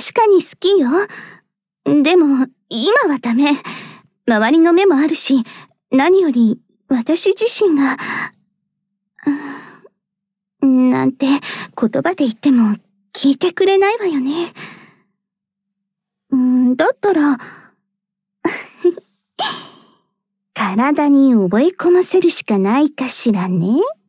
確かに好きよ。でも、今はダメ。周りの目もあるし、何より私自身が、なんて言葉で言っても聞いてくれないわよね。だったら、体に覚え込ませるしかないかしらね。